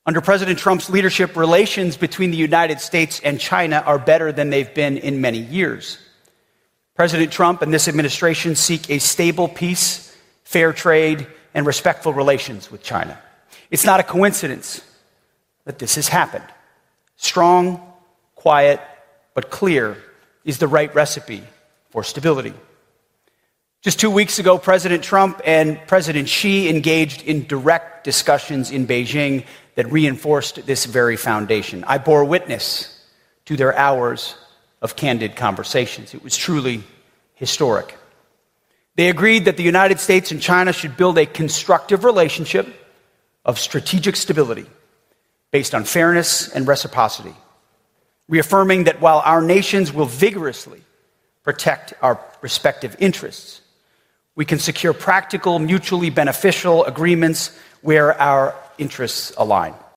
Under President Trump's leadership, relations between the United States and China are better than they've been in many years. President Trump and this administration seek a stable peace, fair trade, and respectful relations with China. It's not a coincidence that this has happened. Strong, quiet, but clear is the right recipe for stability. Just 2 weeks ago, President Trump and President Xi engaged in direct discussions in Beijing that reinforced this very foundation. I bore witness to their hours of candid conversations. It was truly historic. They agreed that the United States and China should build a constructive relationship of strategic stability based on fairness and reciprocity, reaffirming that while our nations will vigorously protect our respective interests, we can secure practical, mutually beneficial agreements where our interests align.